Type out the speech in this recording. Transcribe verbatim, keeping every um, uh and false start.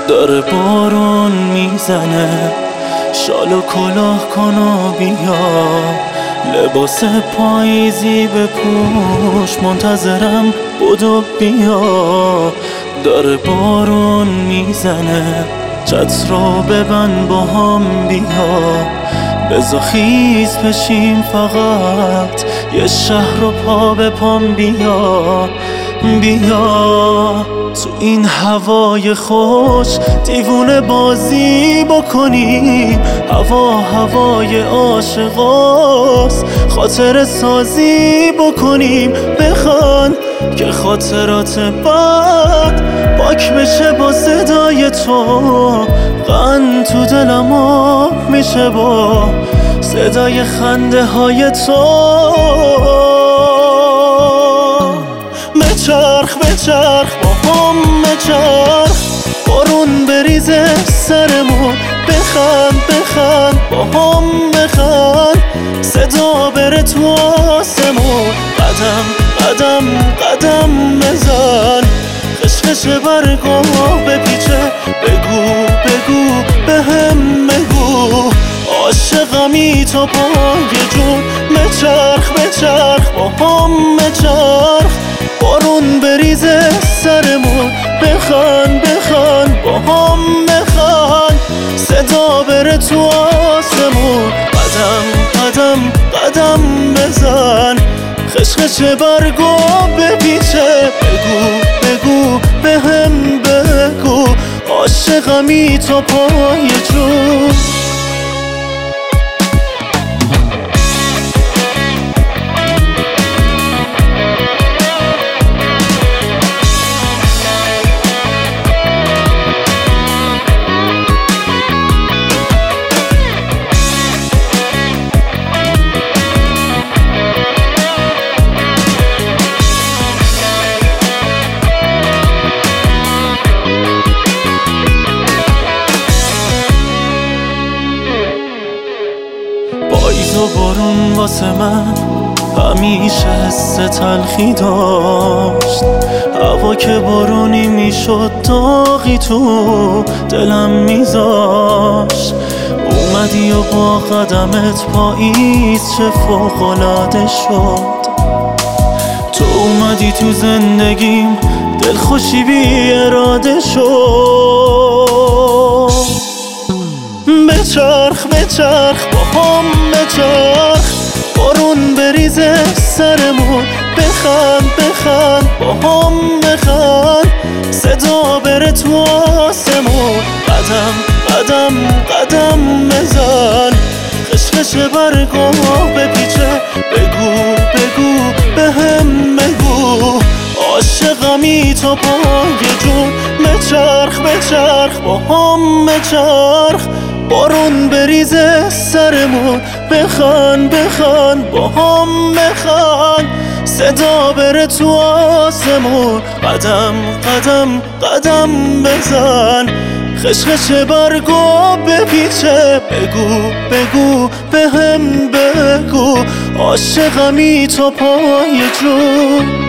داره بارون میزنه، شال و کلاه کن و بیا، لباس پاییزی بپوش، منتظرم بدو بیا. داره بارون میزنه، چتر رو ببند با هم بیا، بزا خیز بشیم فقط یه شهر رو پا به پام بیا. بیا تو این هوای خوش دیوونه بازی بکنیم، هوا هوای عاشقاست، خاطر سازی بکنیم. بخوان که خاطرات بد پاک بشه با صدای تو، غن تو دلم آب میشه با صدای خنده های تو. بچرخ بچرخ با هم بچرخ، بارون بریزه سرمون، بخند بخند با هم بخند، صدا بره تو آسمون. قدم قدم قدم بزن، خشخش برگا بپیچه، بگو بگو بهم بگو، عاشقمی تا پای جون. بچرخ بچرخ با هم بچرخ، بارون بریزه سرمون، بخند بخند با هم بخند، صدا بره تو آسمون. قدم قدم قدم بزن، خشخش برگو بپیچه، بگو بگو بهم بگو، عاشقمی تا پای جون. پاییز و بارون واسه من همیشه حس تلخی داشت، هوا که بارونی میشد داغی تو دلم میذاشت. اومدی و با قدمت پاییز چه فوق‌العاده شد، تو اومدی تو زندگیم دلخوشی بی اراده شد. بچرخ بچرخ با هم بچرخ، بارون بریزه سرمون، بخند بخند با هم بخند، صدا بره تو آسمون. قدم قدم قدم بزن، خشخش برگا بپیچه، بگو بگو بهم بگو، عاشقمی تا پای جون. بچرخ بچرخ با هم بچرخ، بارون بریزه سرمون، بخند بخند با هم بخند، صدا بره تو آسمون. قدم قدم قدم بزن، خشخش برگو بپیچه، بگو بگو بهم بگو، عاشقمی تا پای جون.